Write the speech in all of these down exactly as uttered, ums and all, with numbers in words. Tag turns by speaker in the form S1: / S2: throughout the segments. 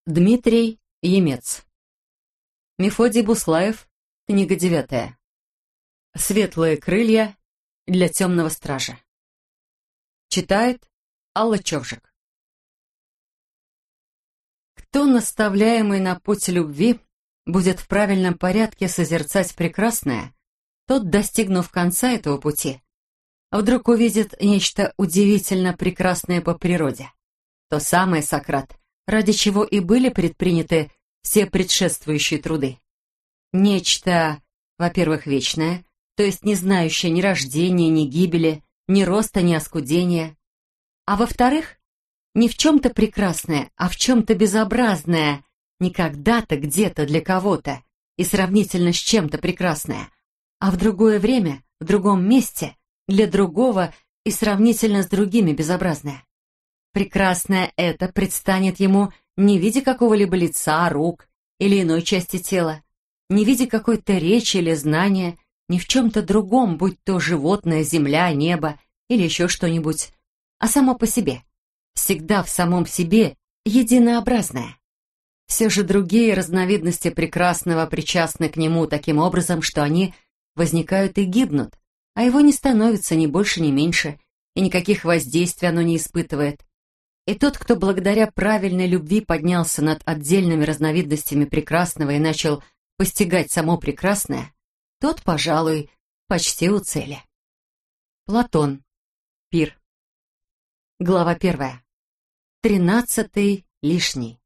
S1: Дмитрий Емец. Мефодий Буслаев. Книга девятая. Светлые крылья для темного стража. Читает Алла Човжик. Кто, наставляемый на путь любви, будет в правильном порядке созерцать прекрасное, тот, достигнув конца этого пути, вдруг увидит нечто удивительно прекрасное по природе. То самое, Сократ, ради чего и были предприняты все предшествующие труды. Нечто, во-первых, вечное, то есть не знающее ни рождения, ни гибели, ни роста, ни оскудения, а во-вторых, не в чем-то прекрасное, а в чем-то безобразное, не когда-то, где-то, для кого-то, и сравнительно с чем-то прекрасное, а в другое время, в другом месте, для другого и сравнительно с другими безобразное. Прекрасное это предстанет ему не в виде какого-либо лица, рук или иной части тела, не в виде какой-то речи или знания, ни в чем-то другом, будь то животное, земля, небо или еще что-нибудь, а само по себе, всегда в самом себе единообразное. Все же другие разновидности прекрасного причастны к нему таким образом, что они возникают и гибнут, а его не становится ни больше, ни меньше, и никаких воздействий оно не испытывает. И тот, кто благодаря правильной любви поднялся над отдельными разновидностями прекрасного и начал постигать само прекрасное, тот, пожалуй, почти у цели. Платон. Пир. Глава первая. Тринадцатый лишний.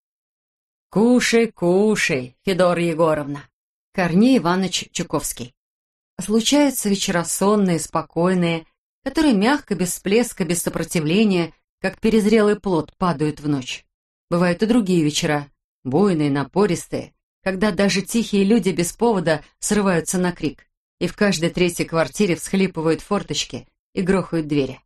S1: «Кушай, кушай, Федора Егоровна!» Корней Иванович Чуковский. Случаются вечера сонные, спокойные, которые мягко, без всплеска, без сопротивления, как перезрелый плод, падают в ночь. Бывают и другие вечера, буйные, напористые, когда даже тихие люди без повода срываются на крик, и в каждой третьей квартире всхлипывают форточки и грохают двери.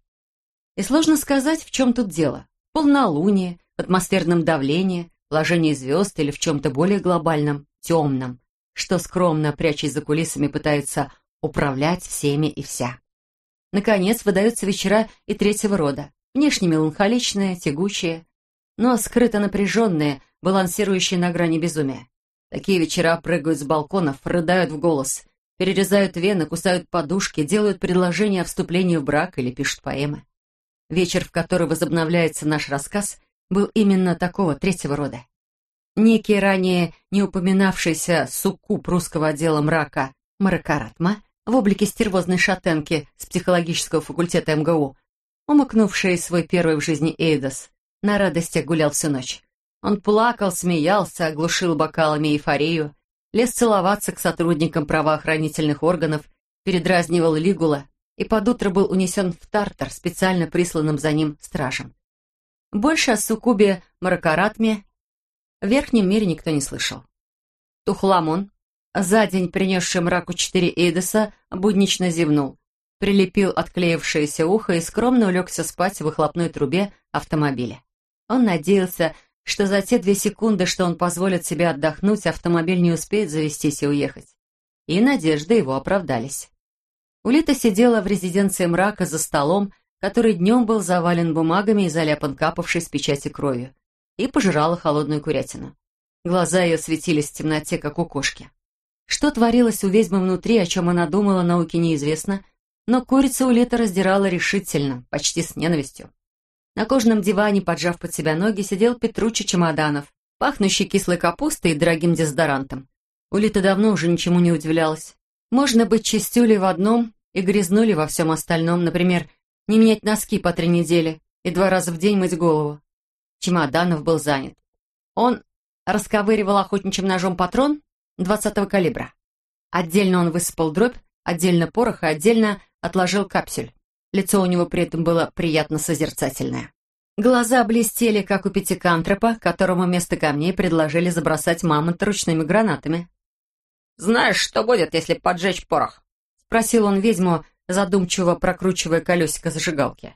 S1: И сложно сказать, в чем тут дело. В полнолунии, в атмосферном давлении, положении звезд или в чем-то более глобальном, темном, что скромно, прячась за кулисами, пытаются управлять всеми и вся. Наконец, выдаются вечера и третьего рода. Внешне меланхоличные, тягучие, но скрыто напряженные, балансирующие на грани безумия. Такие вечера прыгают с балконов, рыдают в голос, перерезают вены, кусают подушки, делают предложения о вступлении в брак или пишут поэмы. Вечер, в который возобновляется наш рассказ, был именно такого третьего рода. Некий ранее не упоминавшийся суккуб русского отдела мрака Маракаратма в облике стервозной шатенки с психологического факультета эм гэ у, умыкнувший свой первый в жизни эйдос, на радостях гулял всю ночь. Он плакал, смеялся, оглушил бокалами эйфорию, лез целоваться к сотрудникам правоохранительных органов, передразнивал Лигула и под утро был унесен в Тартар специально присланным за ним стражем. Больше о суккубе Маракаратме в верхнем мире никто не слышал. Тухламон, за день принесший мраку четыре эйдоса, буднично зевнул, прилепил отклеившееся ухо и скромно улегся спать в выхлопной трубе автомобиля. Он надеялся, что за те две секунды, что он позволит себе отдохнуть, автомобиль не успеет завестись и уехать. И надежды его оправдались. Улита сидела в резиденции мрака за столом, который днем был завален бумагами и заляпан капавшей с печати кровью, и пожирала холодную курятину. Глаза ее светились в темноте, как у кошки. Что творилось у ведьмы внутри, о чем она думала, науке неизвестно, но курица Улита раздирала решительно, почти с ненавистью. На кожаном диване, поджав под себя ноги, сидел Петруччо Чемоданов, пахнущий кислой капустой и дорогим дезодорантом. Улита давно уже ничему не удивлялась. Можно быть чистюлей в одном и грязнулей во всем остальном, например, не менять носки по три недели и два раза в день мыть голову. Чемоданов был занят. Он расковыривал охотничьим ножом патрон двадцатого калибра. Отдельно он высыпал дробь, отдельно порох и отдельно отложил капсюль. Лицо у него при этом было приятно созерцательное. Глаза блестели, как у пятикантропа, которому вместо камней предложили забросать мамонта ручными гранатами.
S2: «Знаешь, что будет, если поджечь порох?»
S1: — спросил он ведьму, задумчиво прокручивая колесико зажигалки.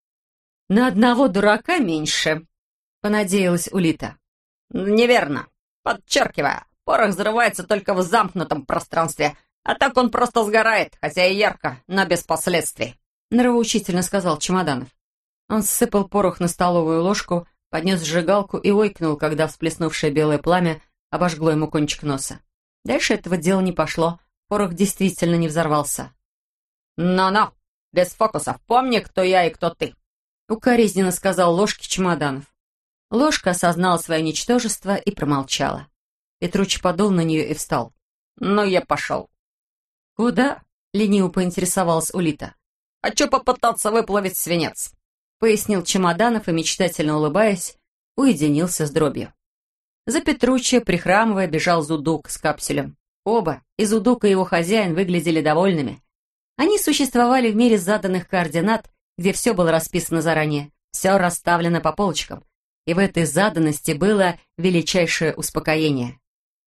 S1: «На одного дурака меньше», — понадеялась Улита.
S2: «Неверно. Подчеркивая, порох взрывается только в замкнутом пространстве, а так он просто сгорает, хотя и ярко, но без последствий», —
S1: нравоучительно сказал Чемоданов. Он сыпал порох на столовую ложку, поднес сжигалку и ойкнул, когда всплеснувшее белое пламя обожгло ему кончик носа. Дальше этого дела не пошло, порох действительно не взорвался.
S2: «Но-но, без фокусов, помни, кто я и кто ты»,
S1: — укоризненно сказал Ложке Чемоданов. Ложка осознала свое ничтожество и промолчала. Петруччи подул на нее и встал.
S2: «Ну, я пошел».
S1: «Куда?» — лениво поинтересовалась Улита.
S2: «Хочу попытаться выплавить свинец»,
S1: — пояснил Чемоданов и, мечтательно улыбаясь, уединился с дробью. За Петруччи, прихрамывая, бежал Зудук с капсюлем. Оба, и Зудук, и его хозяин, выглядели довольными. Они существовали в мире заданных координат, где все было расписано заранее, все расставлено по полочкам, и в этой заданности было величайшее успокоение.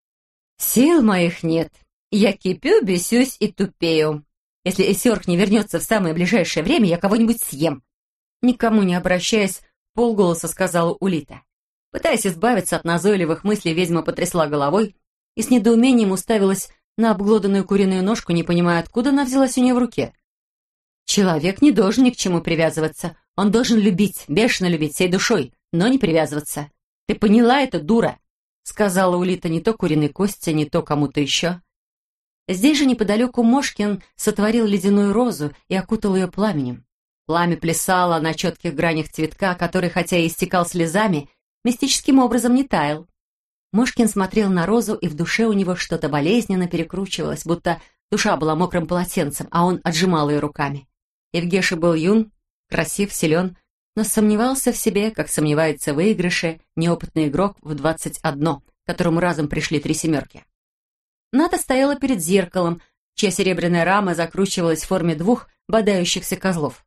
S1: «Сил моих нет. Я кипю, бесюсь и тупею. Если Эсерк не вернется в самое ближайшее время, я кого-нибудь съем», никому не обращаясь, полголоса сказала Улита. Пытаясь избавиться от назойливых мыслей, ведьма потрясла головой и с недоумением уставилась на обглоданную куриную ножку, не понимая, откуда она взялась у нее в руке. «Человек не должен ни к чему привязываться. Он должен любить, бешено любить, всей душой, но не привязываться. Ты поняла это, дура?» сказала Улита не то куриной кости, не то кому-то еще. Здесь же неподалеку Мошкин сотворил ледяную розу и окутал ее пламенем. Пламя плясало на четких гранях цветка, который, хотя и истекал слезами, мистическим образом не таял. Мошкин смотрел на розу, и в душе у него что-то болезненно перекручивалось, будто душа была мокрым полотенцем, а он отжимал ее руками. Евгеша был юн, красив, силен, но сомневался в себе, как сомневается в выигрыше неопытный игрок в двадцать одно, которому разом пришли три семерки. Ната стояла перед зеркалом, чья серебряная рама закручивалась в форме двух бодающихся козлов.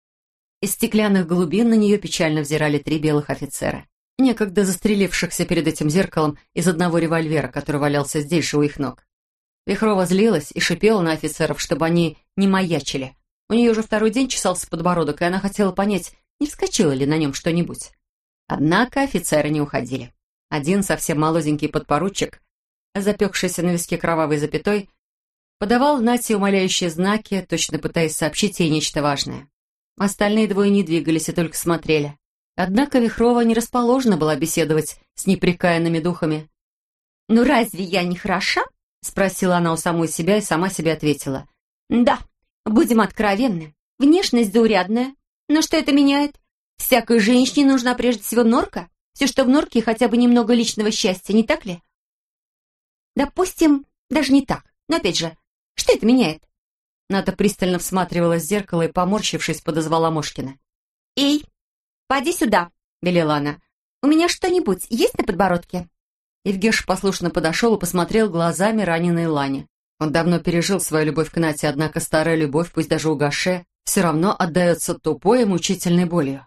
S1: Из стеклянных глубин на нее печально взирали три белых офицера, некогда застрелившихся перед этим зеркалом из одного револьвера, который валялся здесь же у их ног. Вихрова злилась и шипела на офицеров, чтобы они не маячили. У нее уже второй день чесался подбородок, и она хотела понять, не вскочило ли на нем что-нибудь. Однако офицеры не уходили. Один совсем молоденький подпоручик, запекшийся на виске кровавой запятой, подавал Нате умоляющие знаки, точно пытаясь сообщить ей нечто важное. Остальные двое не двигались и только смотрели. Однако Вихрова не расположена была беседовать с непрекаянными духами. «Ну разве я не хороша?» — спросила она у самой себя и сама себе ответила. «Да, будем откровенны. Внешность заурядная. Но что это меняет? Всякой женщине нужна прежде всего норка. Все, что в норке, хотя бы немного личного счастья, не так ли?» «Допустим, даже не так. Но опять же, что это меняет?» Ната пристально всматривалась в зеркало и, поморщившись, подозвала Мошкина. «Эй, поди сюда», — велела она. «У меня что-нибудь есть на подбородке?» Евгеша послушно подошел и посмотрел глазами раненой Лани. Он давно пережил свою любовь к Нате, однако старая любовь, пусть даже угасшая, все равно отдается тупой и мучительной болью.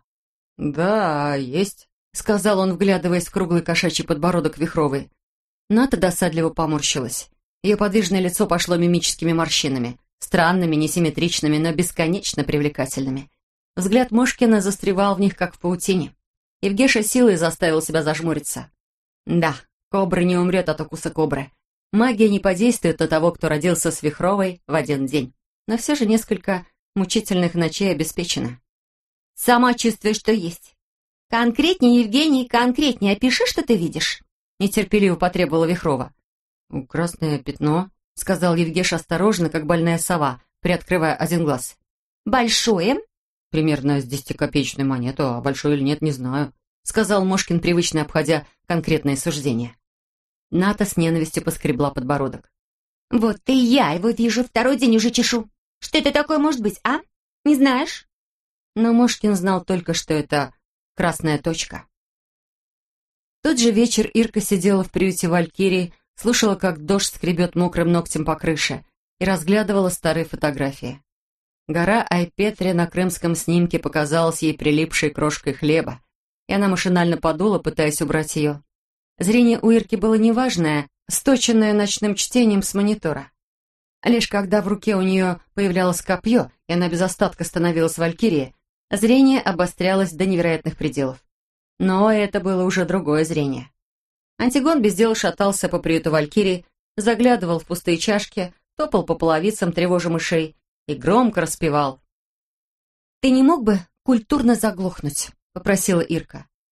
S1: «Да, есть», — сказал он, вглядываясь в круглый кошачий подбородок Вихровой. Ната досадливо поморщилась. Ее подвижное лицо пошло мимическими морщинами, странными, несимметричными, но бесконечно привлекательными. Взгляд Мошкина застревал в них, как в паутине. Евгеша силой заставил себя зажмуриться. Да, кобра не умрет от укуса кобры. Магия не подействует на того, кто родился с Вихровой в один день. Но все же несколько мучительных ночей обеспечено. «Сама чувствую, что есть. Конкретнее, Евгений, конкретнее опиши, что ты видишь», нетерпеливо потребовала Вихрова. «Красное пятно», — сказал Евгеша осторожно, как больная сова, приоткрывая один глаз. «Большое?» «Примерно с десятикопеечную монету, а большой или нет, не знаю», — сказал Мошкин, привычно обходя конкретные суждения. Ната с ненавистью поскребла подбородок. «Вот и я его вижу, второй день уже чешу. Что это такое может быть, а? Не знаешь?» Но Мошкин знал только, что это красная точка. В тот же вечер Ирка сидела в приюте Валькирии, слушала, как дождь скребет мокрым ногтем по крыше, и разглядывала старые фотографии. Гора Айпетри на крымском снимке показалась ей прилипшей крошкой хлеба, и она машинально подула, пытаясь убрать ее. Зрение у Ирки было неважное, сточенное ночным чтением с монитора. Лишь когда в руке у нее появлялось копье, и она без остатка становилась Валькирией, зрение обострялось до невероятных пределов. Но это было уже другое зрение. Антигон без дела шатался по приюту Валькирии, заглядывал в пустые чашки, топал по половицам, тревожа мышей, и громко распевал. «Ты не мог бы культурно заглохнуть?» — попросила Ирка.